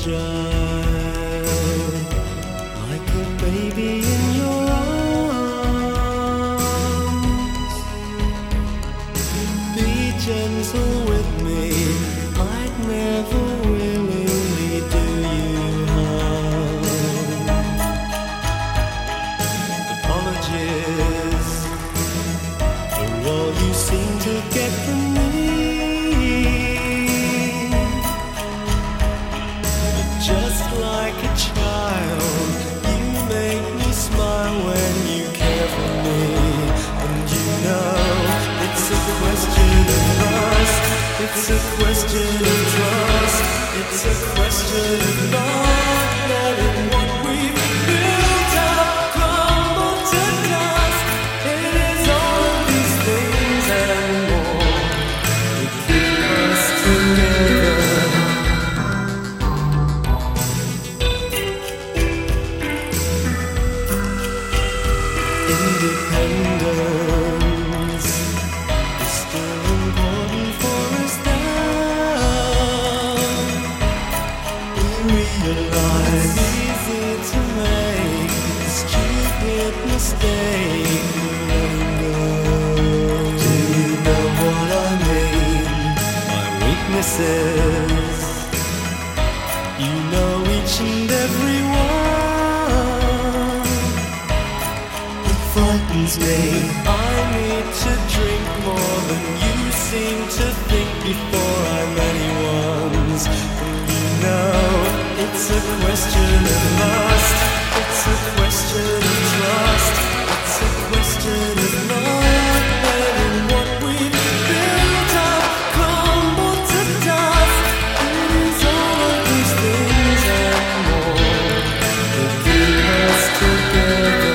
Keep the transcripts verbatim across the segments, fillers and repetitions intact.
child, like a baby in your arms. Be gentle with me, I'd never willingly do you harm. Apologies for all you seem to get from me. Just like a child, you make me smile when you care for me. And you know, it's a question of trust. It's a question of trust. It's a question of not letting what we've built up crumble to dust. It is all of these things and more that keep us together. Independence is still important for us now. We realize it's easy to make a stupid mistake. Do you know what I mean? My weaknesses, you know each and every one. Frightens me. I need to drink more than you seem to think before I'm anyone's. And you know, it's a question of lust. It's a question of trust. It's a question of not letting what we've built up crumble to dust. It is all of these things and more that keep us together.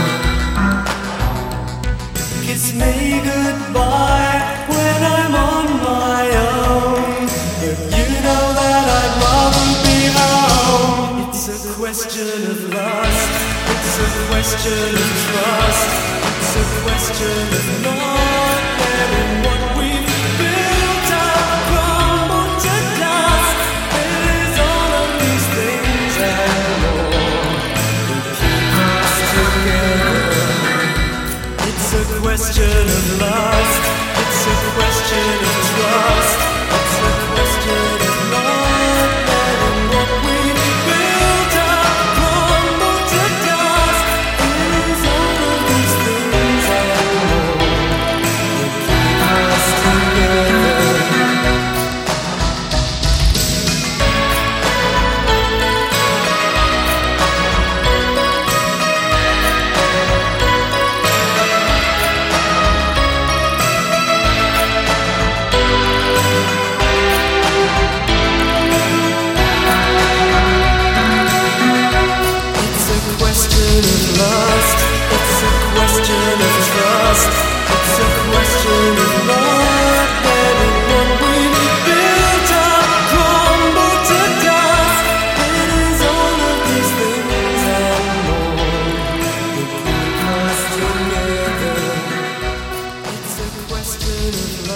Kiss me goodbye when I'm on my own, but you know that I'd rather be home. It's a question of lust. It's a question of trust. It's a question of not letting what we've built up crumble to dust. It is all of these things and more that keep us together. It's a question of lust. It's a question of trust. It's a question of not letting what we've built up crumble to dust. It is all of these things and more that keep us together. Question of